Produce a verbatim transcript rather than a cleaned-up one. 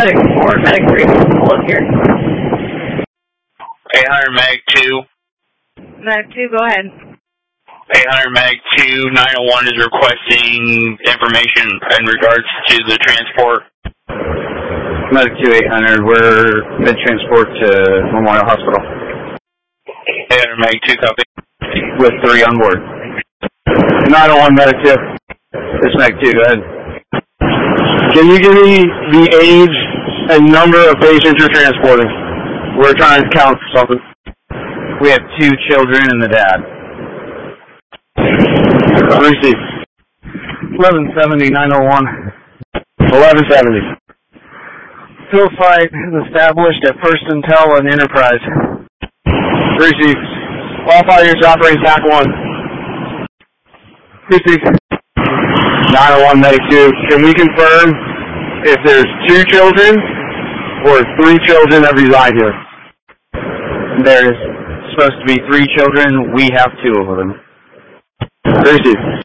Medic four, Medic three, pull up here. eight hundred Mag two. Medic two, go ahead. eight hundred Mag two, nine oh one is requesting information in regards to the transport. Medic two, eight hundred, we're mid-transport to Memorial Hospital. eight hundred Mag two, copy. With three on board. nine oh one, Medic two. It's Mag two, go ahead. Can you give me the age and number of patients you're transporting? We're trying to count for something. We have two children and the dad. Receive. eleven seventy, nine oh one. eleven seventy. Fill site is established at First Intel and Enterprise. Receive. All fighters operating T A C one. Receive. nine oh one, Medic two. Can we confirm if there's two children or three children that reside here? There's supposed to be three children. We have two of them. Receive.